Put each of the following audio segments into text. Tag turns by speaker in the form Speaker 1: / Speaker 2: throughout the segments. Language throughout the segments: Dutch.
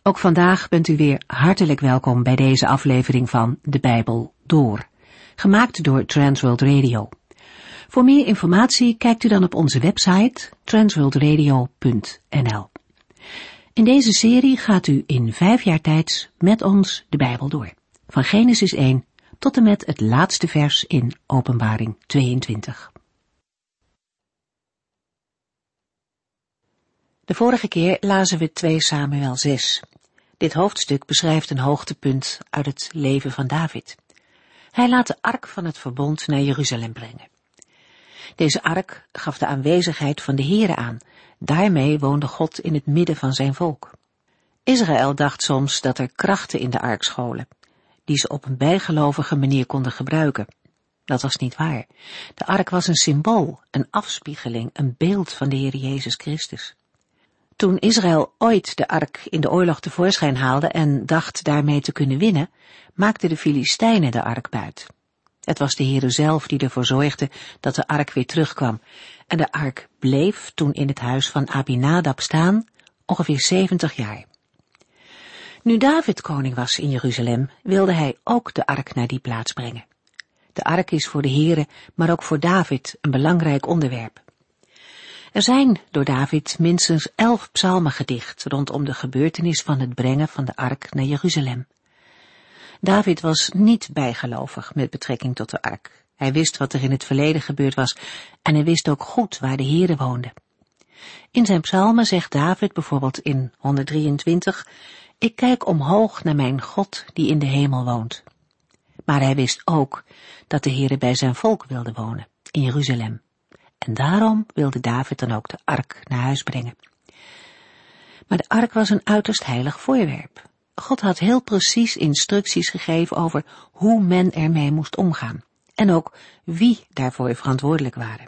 Speaker 1: Ook vandaag bent u weer hartelijk welkom bij deze aflevering van De Bijbel Door, gemaakt door Transworld Radio. Voor meer informatie kijkt u dan op onze website transworldradio.nl. In deze serie gaat u in 5 jaar tijd met ons de Bijbel door, van Genesis 1 tot en met het laatste vers in Openbaring 22. De vorige keer lazen we 2 Samuel 6. Dit hoofdstuk beschrijft een hoogtepunt uit het leven van David. Hij laat de ark van het verbond naar Jeruzalem brengen. Deze ark gaf de aanwezigheid van de Heere aan. Daarmee woonde God in het midden van zijn volk. Israël dacht soms dat er krachten in de ark scholen, die ze op een bijgelovige manier konden gebruiken. Dat was niet waar. De ark was een symbool, een afspiegeling, een beeld van de Heer Jezus Christus. Toen Israël ooit de ark in de oorlog tevoorschijn haalde en dacht daarmee te kunnen winnen, maakten de Filistijnen de ark buit. Het was de Heere zelf die ervoor zorgde dat de ark weer terugkwam. En de ark bleef toen in het huis van Abinadab staan, ongeveer 70 jaar. Nu David koning was in Jeruzalem, wilde hij ook de ark naar die plaats brengen. De ark is voor de Heere, maar ook voor David een belangrijk onderwerp. Er zijn door David minstens 11 psalmen gedicht rondom de gebeurtenis van het brengen van de ark naar Jeruzalem. David was niet bijgelovig met betrekking tot de ark. Hij wist wat er in het verleden gebeurd was en hij wist ook goed waar de Heere woonde. In zijn psalmen zegt David bijvoorbeeld in 123, ik kijk omhoog naar mijn God die in de hemel woont. Maar hij wist ook dat de Heere bij zijn volk wilde wonen, in Jeruzalem. En daarom wilde David dan ook de ark naar huis brengen. Maar de ark was een uiterst heilig voorwerp. God had heel precies instructies gegeven over hoe men ermee moest omgaan. En ook wie daarvoor verantwoordelijk waren.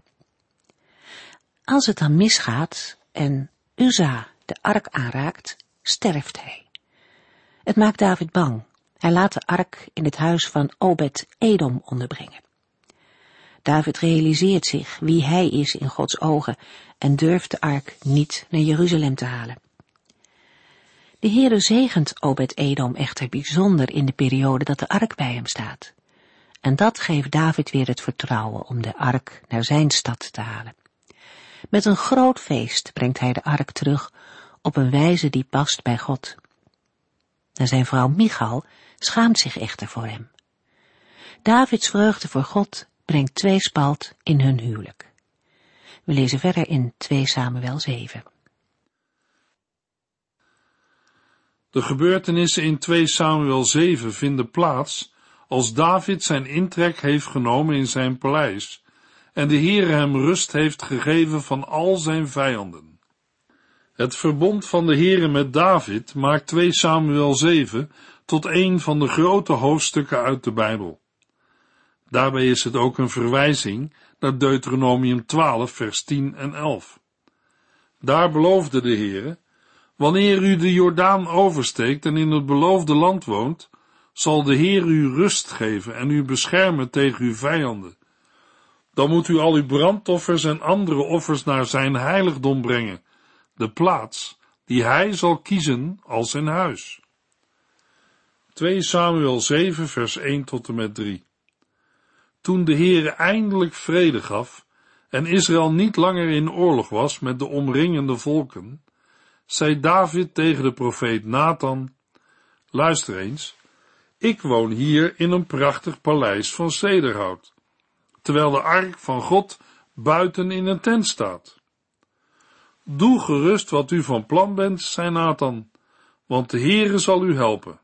Speaker 1: Als het dan misgaat en Uzza de ark aanraakt, sterft hij. Het maakt David bang. Hij laat de ark in het huis van Obed-Edom onderbrengen. David realiseert zich wie hij is in Gods ogen en durft de ark niet naar Jeruzalem te halen. De Heere zegent Obed-Edom echter bijzonder in de periode dat de ark bij hem staat. En dat geeft David weer het vertrouwen om de ark naar zijn stad te halen. Met een groot feest brengt hij de ark terug op een wijze die past bij God. En zijn vrouw Michal schaamt zich echter voor hem. Davids vreugde voor God brengt tweespalt in hun huwelijk. We lezen verder in 2 Samuel 7.
Speaker 2: De gebeurtenissen in 2 Samuel 7 vinden plaats als David zijn intrek heeft genomen in zijn paleis en de Heere hem rust heeft gegeven van al zijn vijanden. Het verbond van de Heere met David maakt 2 Samuel 7 tot een van de grote hoofdstukken uit de Bijbel. Daarbij is het ook een verwijzing naar Deuteronomium 12 vers 10 en 11. Daar beloofde de Heere, wanneer u de Jordaan oversteekt en in het beloofde land woont, zal de Heer u rust geven en u beschermen tegen uw vijanden. Dan moet u al uw brandoffers en andere offers naar zijn heiligdom brengen, de plaats die hij zal kiezen als zijn huis. 2 Samuel 7 vers 1 tot en met 3. Toen de Heere eindelijk vrede gaf en Israël niet langer in oorlog was met de omringende volken, zei David tegen de profeet Nathan, luister eens, ik woon hier in een prachtig paleis van cederhout, terwijl de ark van God buiten in een tent staat. Doe gerust wat u van plan bent, zei Nathan, want de Heere zal u helpen.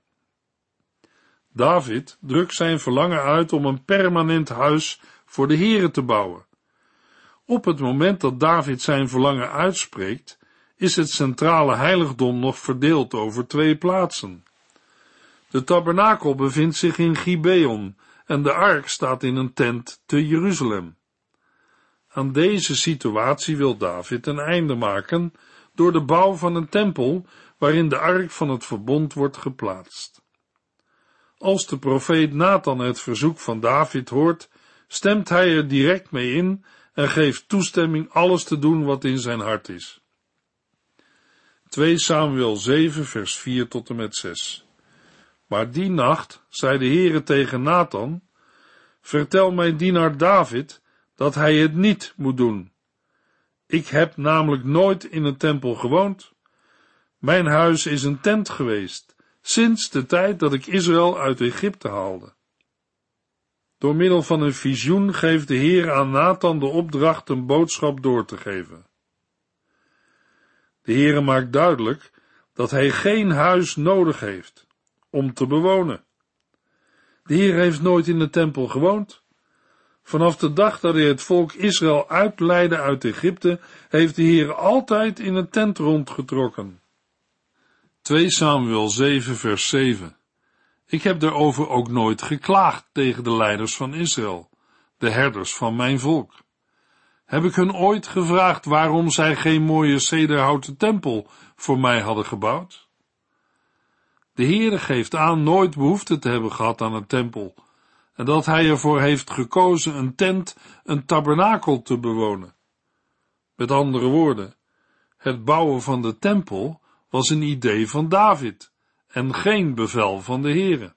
Speaker 2: David drukt zijn verlangen uit om een permanent huis voor de Heere te bouwen. Op het moment dat David zijn verlangen uitspreekt, is het centrale heiligdom nog verdeeld over 2 plaatsen. De tabernakel bevindt zich in Gibeon en de ark staat in een tent te Jeruzalem. Aan deze situatie wil David een einde maken door de bouw van een tempel waarin de ark van het verbond wordt geplaatst. Als de profeet Nathan het verzoek van David hoort, stemt hij er direct mee in en geeft toestemming alles te doen wat in zijn hart is. 2 Samuel 7 vers 4 tot en met 6. Maar die nacht zei de Heere tegen Nathan: vertel mijn dienaar David dat hij het niet moet doen. Ik heb namelijk nooit in een tempel gewoond. Mijn huis is een tent geweest, sinds de tijd dat ik Israël uit Egypte haalde. Door middel van een visioen geeft de Heer aan Nathan de opdracht een boodschap door te geven. De Heere maakt duidelijk dat hij geen huis nodig heeft om te bewonen. De Heer heeft nooit in de tempel gewoond. Vanaf de dag dat hij het volk Israël uitleidde uit Egypte, heeft de Heer altijd in een tent rondgetrokken. 2 Samuel 7 vers 7. Ik heb daarover ook nooit geklaagd tegen de leiders van Israël, de herders van mijn volk. Heb ik hun ooit gevraagd waarom zij geen mooie cederhouten tempel voor mij hadden gebouwd? De Heere geeft aan nooit behoefte te hebben gehad aan een tempel, en dat hij ervoor heeft gekozen een tent, een tabernakel te bewonen. Met andere woorden, het bouwen van de tempel was een idee van David en geen bevel van de Heere.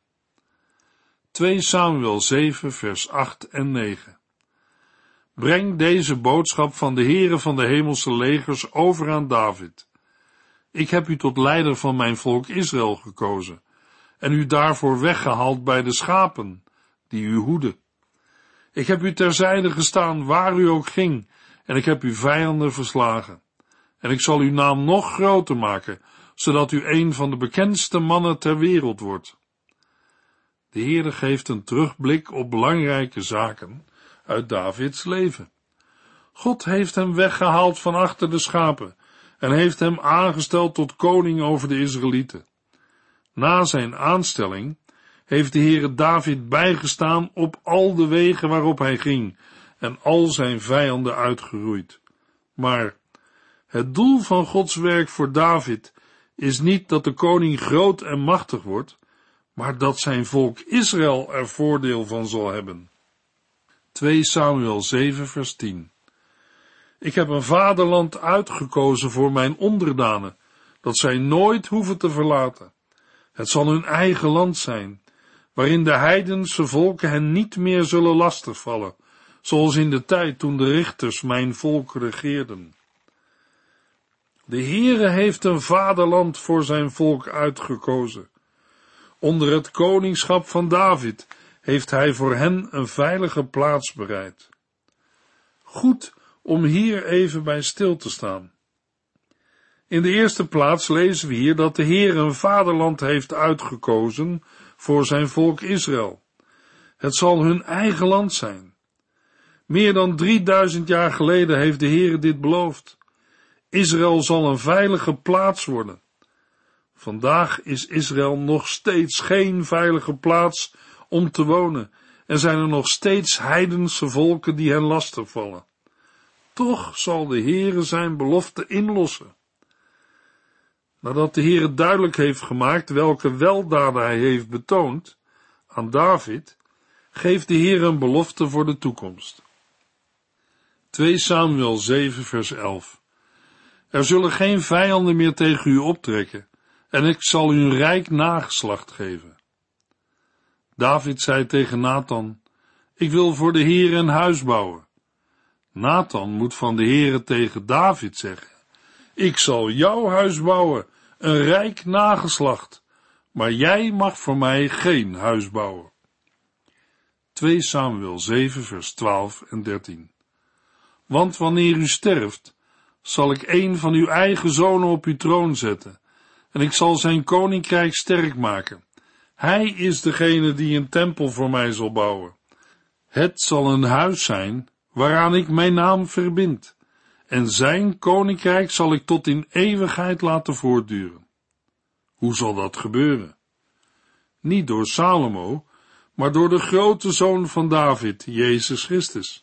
Speaker 2: 2 Samuel 7 vers 8 en 9. Breng deze boodschap van de Heere van de hemelse legers over aan David. Ik heb u tot leider van mijn volk Israël gekozen en u daarvoor weggehaald bij de schapen die u hoedden. Ik heb u terzijde gestaan waar u ook ging en ik heb uw vijanden verslagen. En ik zal uw naam nog groter maken, zodat u een van de bekendste mannen ter wereld wordt. De Heere geeft een terugblik op belangrijke zaken uit Davids leven. God heeft hem weggehaald van achter de schapen en heeft hem aangesteld tot koning over de Israëlieten. Na zijn aanstelling heeft de Heere David bijgestaan op al de wegen waarop hij ging en al zijn vijanden uitgeroeid. Maar het doel van Gods werk voor David is niet dat de koning groot en machtig wordt, maar dat zijn volk Israël er voordeel van zal hebben. 2 Samuel 7 vers 10. Ik heb een vaderland uitgekozen voor mijn onderdanen, dat zij nooit hoeven te verlaten. Het zal hun eigen land zijn, waarin de heidense volken hen niet meer zullen lastigvallen, zoals in de tijd toen de richters mijn volk regeerden. De Heere heeft een vaderland voor zijn volk uitgekozen. Onder het koningschap van David heeft hij voor hen een veilige plaats bereid. Goed om hier even bij stil te staan. In de eerste plaats lezen we hier dat de Heer een vaderland heeft uitgekozen voor zijn volk Israël. Het zal hun eigen land zijn. Meer dan 3000 jaar geleden heeft de Heer dit beloofd. Israël zal een veilige plaats worden. Vandaag is Israël nog steeds geen veilige plaats om te wonen en zijn er nog steeds heidense volken die hen lastigvallen. Toch zal de Heere zijn belofte inlossen. Nadat de Heere duidelijk heeft gemaakt welke weldaden hij heeft betoond aan David, geeft de Heere een belofte voor de toekomst. 2 Samuel 7 vers 11. Er zullen geen vijanden meer tegen u optrekken, en ik zal u een rijk nageslacht geven. David zei tegen Nathan: ik wil voor de Heere een huis bouwen. Nathan moet van de Heere tegen David zeggen: ik zal jouw huis bouwen, een rijk nageslacht, maar jij mag voor mij geen huis bouwen. 2 Samuel 7 vers 12 en 13. Want wanneer u sterft, zal ik een van uw eigen zonen op uw troon zetten, en ik zal zijn koninkrijk sterk maken. Hij is degene die een tempel voor mij zal bouwen. Het zal een huis zijn waaraan ik mijn naam verbind, en zijn koninkrijk zal ik tot in eeuwigheid laten voortduren. Hoe zal dat gebeuren? Niet door Salomo, maar door de grote zoon van David, Jezus Christus.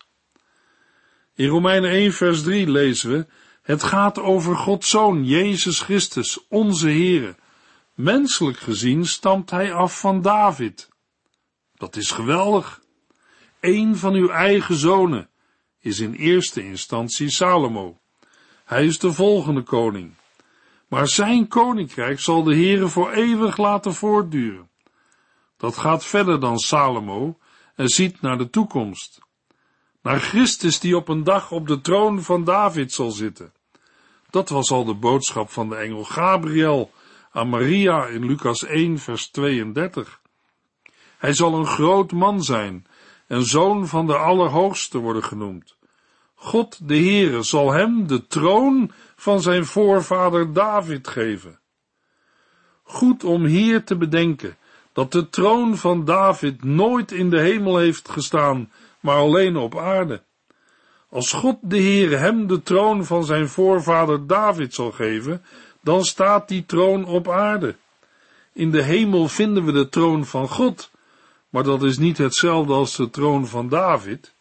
Speaker 2: In Romeinen 1 vers 3 lezen we: het gaat over Gods Zoon, Jezus Christus, onze Heere. Menselijk gezien stamt hij af van David. Dat is geweldig. Eén van uw eigen zonen is in eerste instantie Salomo. Hij is de volgende koning. maar zijn koninkrijk zal de Heere voor eeuwig laten voortduren. Dat gaat verder dan Salomo en ziet naar de toekomst. Naar Christus die op een dag op de troon van David zal zitten. Dat was al de boodschap van de engel Gabriel aan Maria in Lucas 1 vers 32. Hij zal een groot man zijn en zoon van de Allerhoogste worden genoemd. God de Heere zal hem de troon van zijn voorvader David geven. Goed om hier te bedenken dat de troon van David nooit in de hemel heeft gestaan, maar alleen op aarde. Als God de Heere hem de troon van zijn voorvader David zal geven, dan staat die troon op aarde. In de hemel vinden we de troon van God, maar dat is niet hetzelfde als de troon van David.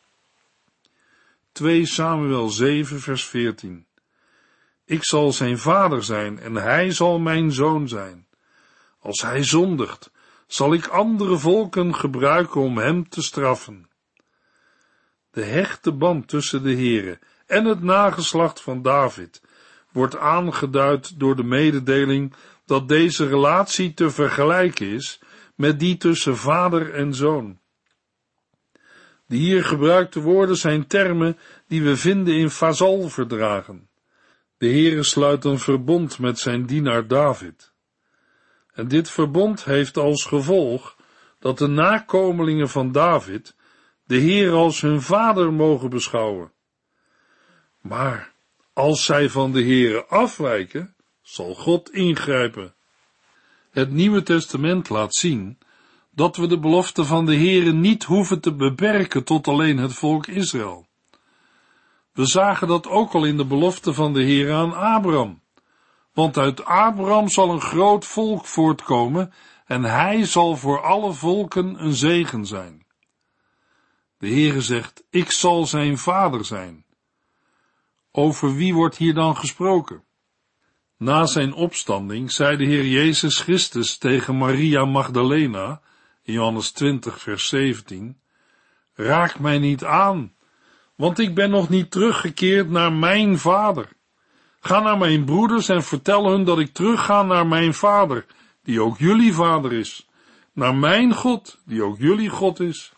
Speaker 2: 2 Samuel 7 vers 14. Ik zal zijn vader zijn en hij zal mijn zoon zijn. Als hij zondigt, zal ik andere volken gebruiken om hem te straffen. De hechte band tussen de Heere en het nageslacht van David wordt aangeduid door de mededeling dat deze relatie te vergelijken is met die tussen vader en zoon. De hier gebruikte woorden zijn termen die we vinden in vazalverdragen. De Heere sluit een verbond met zijn dienaar David. En dit verbond heeft als gevolg dat de nakomelingen van David de Heer als hun vader mogen beschouwen. Maar als zij van de Heere afwijken, zal God ingrijpen. Het Nieuwe Testament laat zien dat we de belofte van de Heere niet hoeven te beperken tot alleen het volk Israël. We zagen dat ook al in de belofte van de Heere aan Abraham. Want uit Abraham zal een groot volk voortkomen en hij zal voor alle volken een zegen zijn. De Heere zegt, ik zal zijn vader zijn. Over wie wordt hier dan gesproken? Na zijn opstanding zei de Heer Jezus Christus tegen Maria Magdalena, in Johannes 20 vers 17, raak mij niet aan, want ik ben nog niet teruggekeerd naar mijn vader. Ga naar mijn broeders en vertel hun dat ik terugga naar mijn vader, die ook jullie vader is, naar mijn God, die ook jullie God is.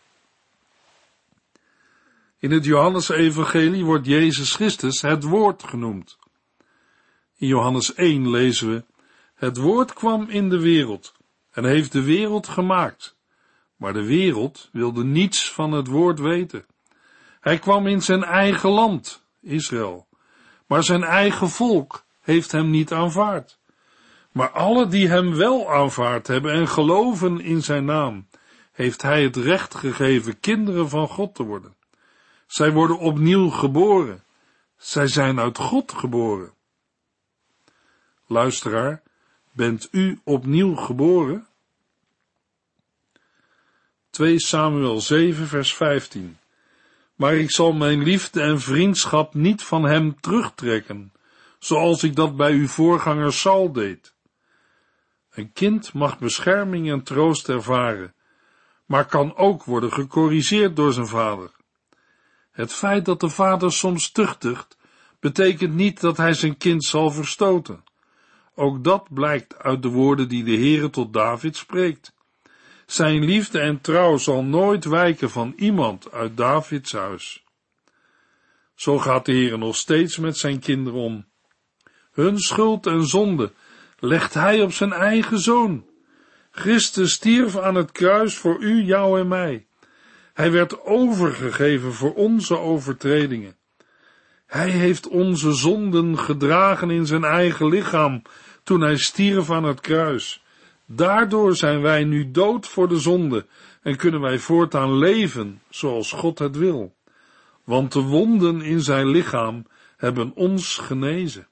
Speaker 2: In het Johannes-evangelie wordt Jezus Christus het woord genoemd. In Johannes 1 lezen we, het woord kwam in de wereld en heeft de wereld gemaakt, maar de wereld wilde niets van het woord weten. Hij kwam in zijn eigen land, Israël, maar zijn eigen volk heeft hem niet aanvaard. Maar alle die hem wel aanvaard hebben en geloven in zijn naam, heeft hij het recht gegeven kinderen van God te worden. Zij worden opnieuw geboren. Zij zijn uit God geboren. Luisteraar, bent u opnieuw geboren? 2 Samuel 7 vers 15. Maar ik zal mijn liefde en vriendschap niet van hem terugtrekken, zoals ik dat bij uw voorganger Saul deed. Een kind mag bescherming en troost ervaren, maar kan ook worden gecorrigeerd door zijn vader. Het feit dat de vader soms tuchtigt, betekent niet dat hij zijn kind zal verstoten. Ook dat blijkt uit de woorden die de Heere tot David spreekt. Zijn liefde en trouw zal nooit wijken van iemand uit Davids huis. Zo gaat de Heere nog steeds met zijn kinderen om. Hun schuld en zonde legt hij op zijn eigen zoon. Christus stierf aan het kruis voor u, jou en mij. Hij werd overgegeven voor onze overtredingen. Hij heeft onze zonden gedragen in zijn eigen lichaam toen hij stierf aan het kruis. Daardoor zijn wij nu dood voor de zonde en kunnen wij voortaan leven zoals God het wil. Want de wonden in zijn lichaam hebben ons genezen.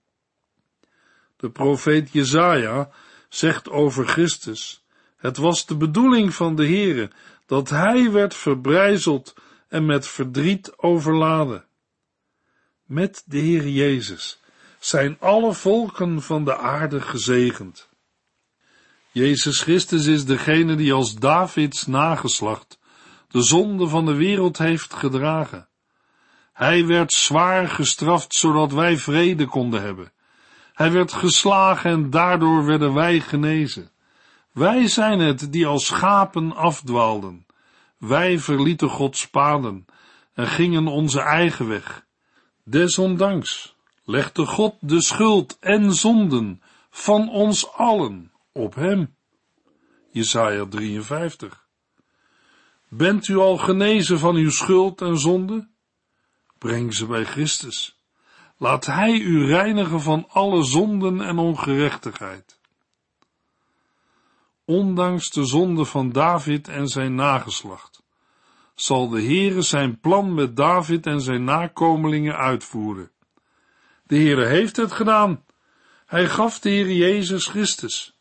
Speaker 2: De profeet Jesaja zegt over Christus, het was de bedoeling van de Heere dat hij werd verbrijzeld en met verdriet overladen. Met de Heer Jezus zijn alle volken van de aarde gezegend. Jezus Christus is degene die als Davids nageslacht de zonde van de wereld heeft gedragen. Hij werd zwaar gestraft, zodat wij vrede konden hebben. Hij werd geslagen en daardoor werden wij genezen. Wij zijn het die als schapen afdwaalden. Wij verlieten Gods paden en gingen onze eigen weg. Desondanks legde God de schuld en zonden van ons allen op hem. Jesaja 53. Bent u al genezen van uw schuld en zonde? Breng ze bij Christus. Laat hij u reinigen van alle zonden en ongerechtigheid. Ondanks de zonde van David en zijn nageslacht, zal de Heere zijn plan met David en zijn nakomelingen uitvoeren. De Heere heeft het gedaan. Hij gaf de Heer Jezus Christus.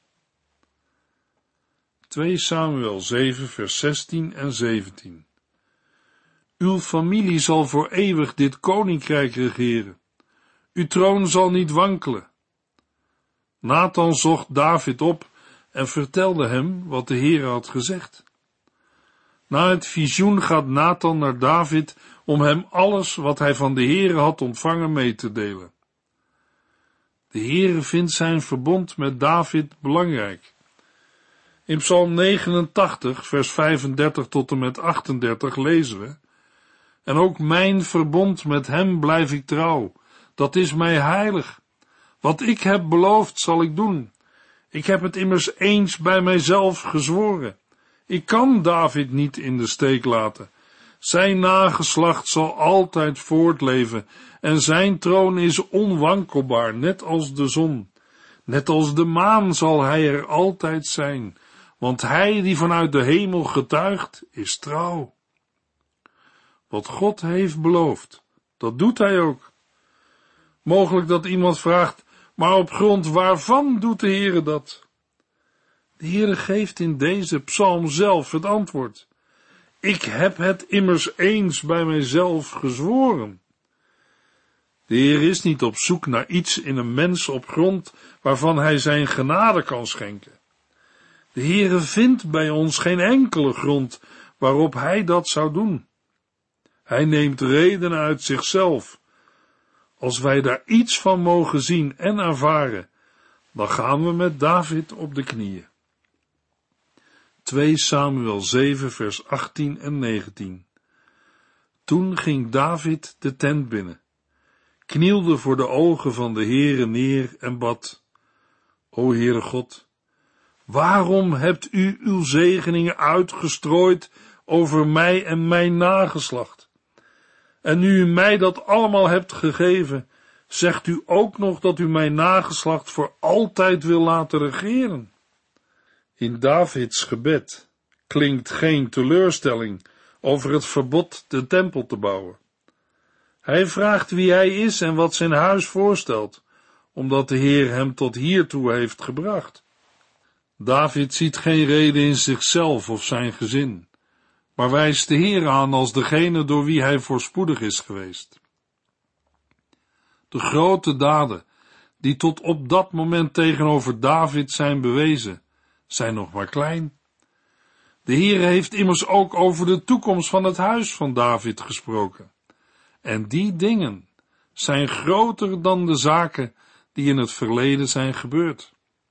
Speaker 2: 2 Samuel 7 vers 16 en 17. Uw familie zal voor eeuwig dit koninkrijk regeren. Uw troon zal niet wankelen. Nathan zocht David op en vertelde hem wat de Heere had gezegd. Na het visioen gaat Nathan naar David om hem alles wat hij van de Heere had ontvangen mee te delen. De Heere vindt zijn verbond met David belangrijk. In Psalm 89, vers 35 tot en met 38 lezen we: En ook mijn verbond met hem blijf ik trouw, dat is mij heilig. Wat ik heb beloofd zal ik doen. Ik heb het immers eens bij mijzelf gezworen. Ik kan David niet in de steek laten. Zijn nageslacht zal altijd voortleven en zijn troon is onwankelbaar, net als de zon. Net als de maan zal hij er altijd zijn, want hij die vanuit de hemel getuigt, is trouw. Wat God heeft beloofd, dat doet hij ook. Mogelijk dat iemand vraagt, maar op grond waarvan doet de Heere dat? De Heere geeft in deze psalm zelf het antwoord. Ik heb het immers eens bij mijzelf gezworen. De Heer is niet op zoek naar iets in een mens op grond waarvan hij zijn genade kan schenken. De Heere vindt bij ons geen enkele grond waarop hij dat zou doen. Hij neemt redenen uit zichzelf. Als wij daar iets van mogen zien en ervaren, dan gaan we met David op de knieën. 2 Samuel 7 vers 18 en 19. Toen ging David de tent binnen, knielde voor de ogen van de Heere neer en bad: O Heere God, waarom hebt u uw zegeningen uitgestrooid over mij en mijn nageslacht? En nu u mij dat allemaal hebt gegeven, zegt u ook nog dat u mijn nageslacht voor altijd wil laten regeren. In Davids gebed klinkt geen teleurstelling over het verbod de tempel te bouwen. Hij vraagt wie hij is en wat zijn huis voorstelt, omdat de Heer hem tot hiertoe heeft gebracht. David ziet geen reden in zichzelf of zijn gezin, maar wijst de Heer aan als degene door wie hij voorspoedig is geweest. De grote daden, die tot op dat moment tegenover David zijn bewezen, zijn nog maar klein. De Heer heeft immers ook over de toekomst van het huis van David gesproken. En die dingen zijn groter dan de zaken die in het verleden zijn gebeurd.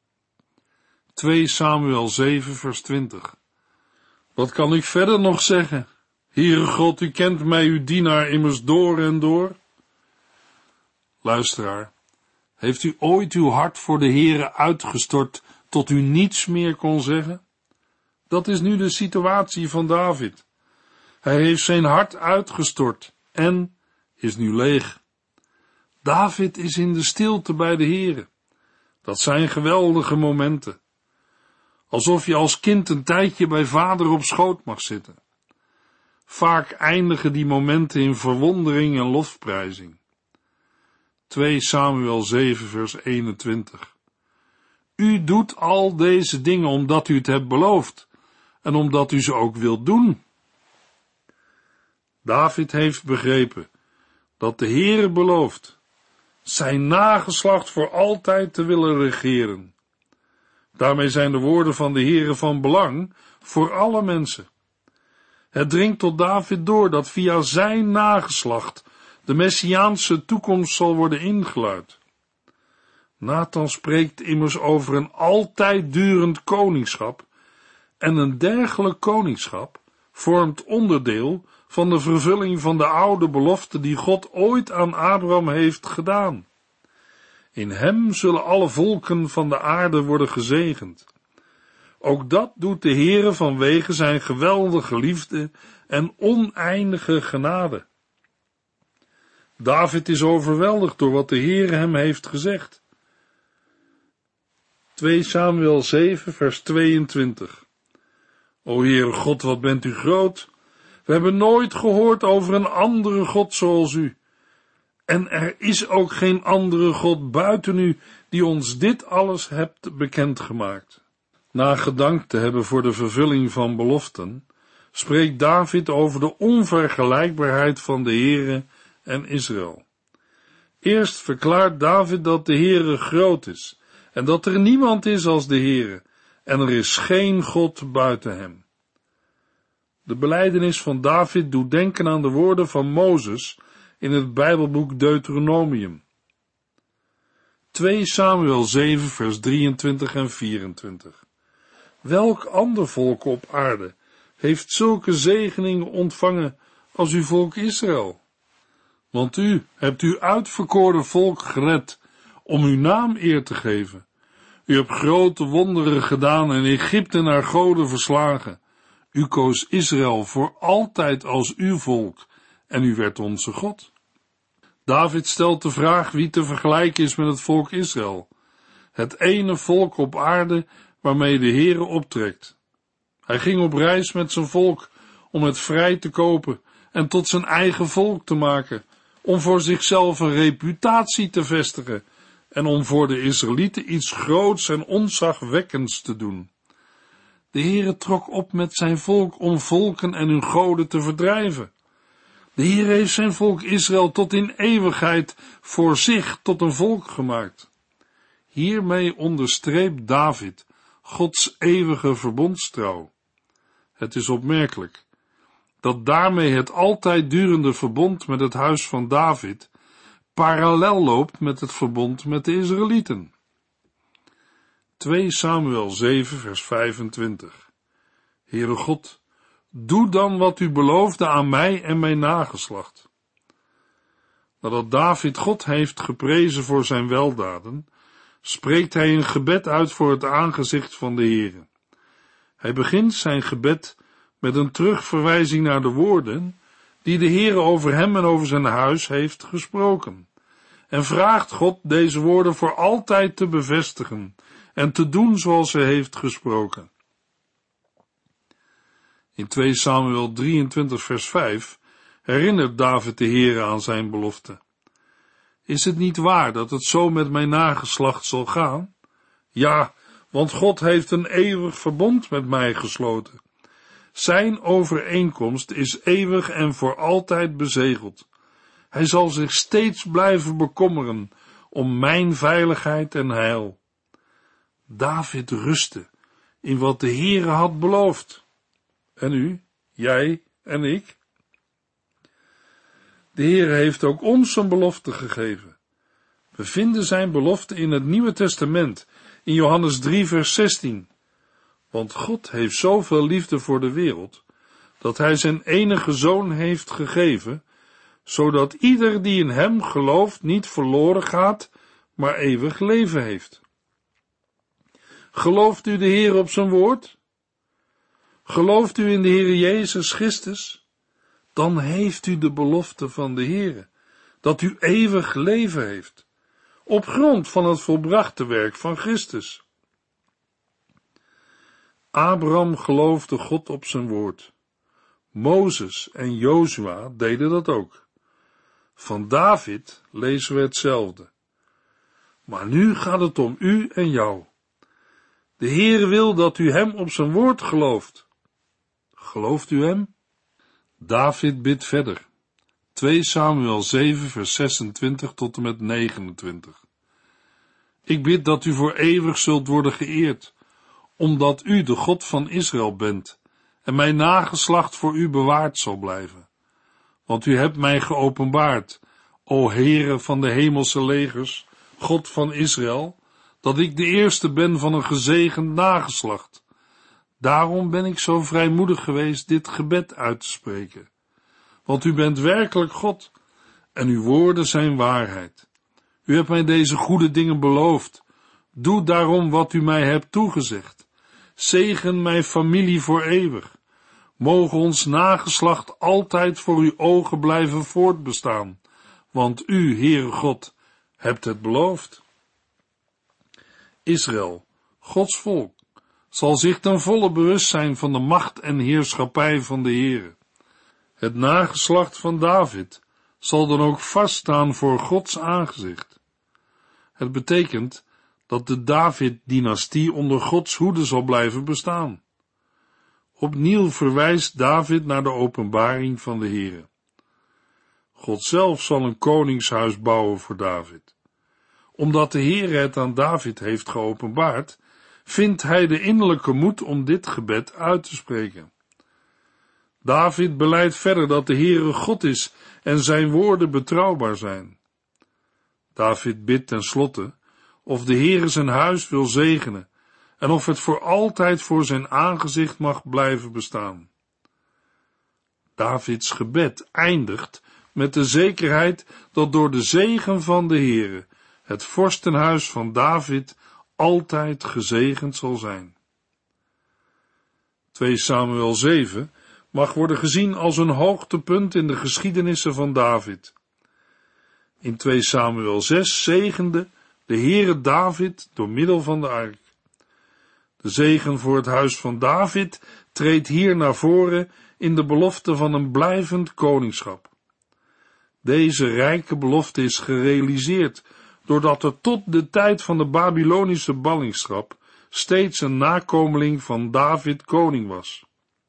Speaker 2: 2 Samuel 7 vers 20. Wat kan ik verder nog zeggen? Heere God, u kent mij, uw dienaar, immers door en door. Luisteraar, heeft u ooit uw hart voor de Heere uitgestort tot u niets meer kon zeggen? Dat is nu de situatie van David. Hij heeft zijn hart uitgestort en is nu leeg. David is in de stilte bij de Heere. Dat zijn geweldige momenten. Alsof je als kind een tijdje bij vader op schoot mag zitten. Vaak eindigen die momenten in verwondering en lofprijzing. 2 Samuel 7 vers 21. U doet al deze dingen omdat u het hebt beloofd en omdat u ze ook wilt doen. David heeft begrepen dat de Heere belooft zijn nageslacht voor altijd te willen regeren. Daarmee zijn de woorden van de Heere van belang voor alle mensen. Het dringt tot David door dat via zijn nageslacht de messiaanse toekomst zal worden ingeluid. Nathan spreekt immers over een altijd durend koningschap, en een dergelijk koningschap vormt onderdeel van de vervulling van de oude belofte die God ooit aan Abraham heeft gedaan. In hem zullen alle volken van de aarde worden gezegend. Ook dat doet de Heere vanwege zijn geweldige liefde en oneindige genade. David is overweldigd door wat de Heere hem heeft gezegd. 2 Samuel 7 vers 22. O Heere God, wat bent u groot! We hebben nooit gehoord over een andere God zoals u. En er is ook geen andere God buiten u die ons dit alles hebt bekendgemaakt. Na gedankt te hebben voor de vervulling van beloften, spreekt David over de onvergelijkbaarheid van de Heere en Israël. Eerst verklaart David dat de Heere groot is en dat er niemand is als de Heere en er is geen God buiten hem. De belijdenis van David doet denken aan de woorden van Mozes in het Bijbelboek Deuteronomium. 2 Samuel 7 vers 23 en 24. Welk ander volk op aarde heeft zulke zegeningen ontvangen als uw volk Israël? Want u hebt uw uitverkoren volk gered om uw naam eer te geven. U hebt grote wonderen gedaan en Egypte naar goden verslagen. U koos Israël voor altijd als uw volk en u werd onze God. David stelt de vraag wie te vergelijken is met het volk Israël. Het ene volk op aarde waarmee de Heere optrekt. Hij ging op reis met zijn volk om het vrij te kopen en tot zijn eigen volk te maken, om voor zichzelf een reputatie te vestigen en om voor de Israëlieten iets groots en ontzagwekkends te doen. De Heere trok op met zijn volk om volken en hun goden te verdrijven. De Heere heeft zijn volk Israël tot in eeuwigheid voor zich tot een volk gemaakt. Hiermee onderstreept David Gods eeuwige verbondstrouw. Het is opmerkelijk dat daarmee het altijd durende verbond met het huis van David parallel loopt met het verbond met de Israëlieten. 2 Samuel 7 vers 25. Heere God, doe dan wat u beloofde aan mij en mijn nageslacht. Nadat David God heeft geprezen voor zijn weldaden, spreekt hij een gebed uit voor het aangezicht van de Heere. Hij begint zijn gebed met een terugverwijzing naar de woorden die de Heere over hem en over zijn huis heeft gesproken, en vraagt God deze woorden voor altijd te bevestigen en te doen zoals hij heeft gesproken. In 2 Samuel 23 vers 5 herinnert David de Heere aan zijn belofte. Is het niet waar dat het zo met mijn nageslacht zal gaan? Ja, want God heeft een eeuwig verbond met mij gesloten. Zijn overeenkomst is eeuwig en voor altijd bezegeld. Hij zal zich steeds blijven bekommeren om mijn veiligheid en heil. David rustte in wat de Heere had beloofd. En u, jij en ik? De Heere heeft ook ons een belofte gegeven. We vinden zijn belofte in het Nieuwe Testament, in Johannes 3 vers 16. Want God heeft zoveel liefde voor de wereld, dat hij zijn enige zoon heeft gegeven, zodat ieder die in hem gelooft niet verloren gaat, maar eeuwig leven heeft. Gelooft u de Heer op zijn woord? Gelooft u in de Heer Jezus Christus? Dan heeft u de belofte van de Heere, dat u eeuwig leven heeft, op grond van het volbrachte werk van Christus. Abraham geloofde God op zijn woord. Mozes en Jozua deden dat ook. Van David lezen we hetzelfde. Maar nu gaat het om u en jou. De Heere wil dat u hem op zijn woord gelooft. Gelooft u hem? David bidt verder. 2 Samuel 7 vers 26 tot en met 29. Ik bid dat u voor eeuwig zult worden geëerd, omdat u de God van Israël bent en mijn nageslacht voor u bewaard zal blijven. Want u hebt mij geopenbaard, o Heere van de hemelse legers, God van Israël, dat ik de eerste ben van een gezegend nageslacht. Daarom ben ik zo vrijmoedig geweest dit gebed uit te spreken. Want u bent werkelijk God, en uw woorden zijn waarheid. U hebt mij deze goede dingen beloofd. Doe daarom wat u mij hebt toegezegd. Zegen mijn familie voor eeuwig. Mogen ons nageslacht altijd voor uw ogen blijven voortbestaan, want u, Heere God, hebt het beloofd. Israël, Gods volk, zal zich ten volle bewust zijn van de macht en heerschappij van de Heere. Het nageslacht van David zal dan ook vaststaan voor Gods aangezicht. Het betekent dat de David-dynastie onder Gods hoede zal blijven bestaan. Opnieuw verwijst David naar de openbaring van de Heere. God zelf zal een koningshuis bouwen voor David. Omdat de Heere het aan David heeft geopenbaard, vindt hij de innerlijke moed om dit gebed uit te spreken. David belijdt verder dat de Heere God is en zijn woorden betrouwbaar zijn. David bidt tenslotte of de Heere zijn huis wil zegenen en of het voor altijd voor zijn aangezicht mag blijven bestaan. Davids gebed eindigt met de zekerheid dat door de zegen van de Heere het vorstenhuis van David altijd gezegend zal zijn. 2 Samuel 7 mag worden gezien als een hoogtepunt in de geschiedenissen van David. In 2 Samuel 6 zegende de Heere David door middel van de ark. De zegen voor het huis van David treedt hier naar voren in de belofte van een blijvend koningschap. Deze rijke belofte is gerealiseerd doordat er tot de tijd van de Babylonische ballingschap steeds een nakomeling van David koning was.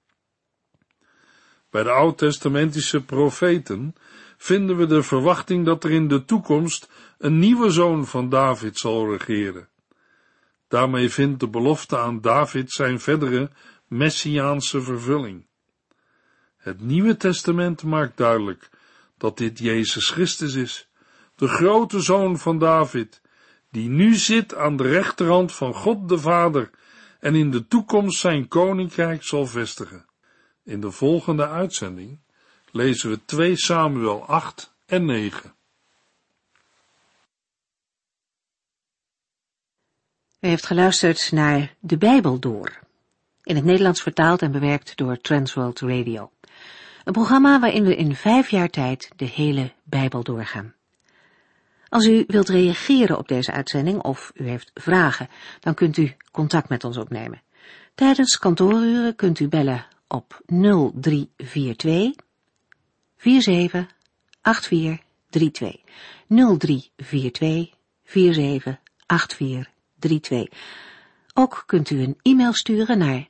Speaker 2: Bij de oud-testamentische profeten vinden we de verwachting dat er in de toekomst een nieuwe zoon van David zal regeren. Daarmee vindt de belofte aan David zijn verdere messiaanse vervulling. Het Nieuwe Testament maakt duidelijk dat dit Jezus Christus is, de grote zoon van David, die nu zit aan de rechterhand van God de Vader en in de toekomst zijn koninkrijk zal vestigen. In de volgende uitzending lezen we 2 Samuel 8 en 9.
Speaker 1: U heeft geluisterd naar De Bijbel Door, in het Nederlands vertaald en bewerkt door Transworld Radio. Een programma waarin we in 5 jaar tijd de hele Bijbel doorgaan. Als u wilt reageren op deze uitzending of u heeft vragen, dan kunt u contact met ons opnemen. Tijdens kantooruren kunt u bellen op 0342 478432. 0342 478432. Ook kunt u een e-mail sturen naar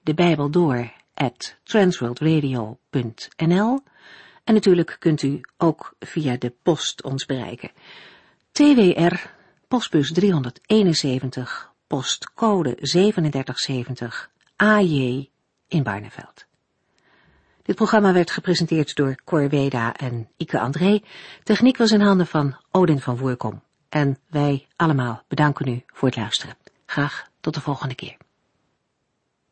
Speaker 1: debijbeldoor@transworldradio.nl en natuurlijk kunt u ook via de post ons bereiken. TWR, postbus 371, postcode 3770, AJ in Barneveld. Dit programma werd gepresenteerd door Cor Weda en Ike André. Techniek was in handen van Odin van Voerkom. En wij allemaal bedanken u voor het luisteren. Graag tot de volgende keer.